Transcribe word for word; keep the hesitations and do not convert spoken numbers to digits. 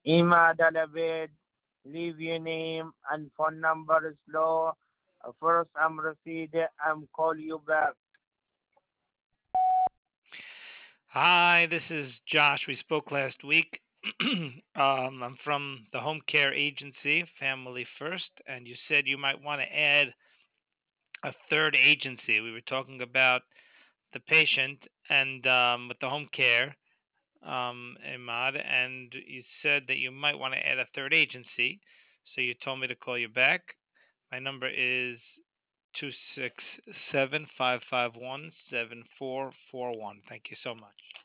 Imad Alabed, leave your name and phone number is low. Uh, First, I'm Rashid. I'm call you back. Hi, this is Josh. We spoke last week. um, I'm from the home care agency, Family First, and you said you might want to add a third agency. We were talking about the patient and um, with the home care, um, Imad, and you said that you might want to add a third agency. So you told me to call you back. My number is two six seven five five one seven four four one. Thank you so much.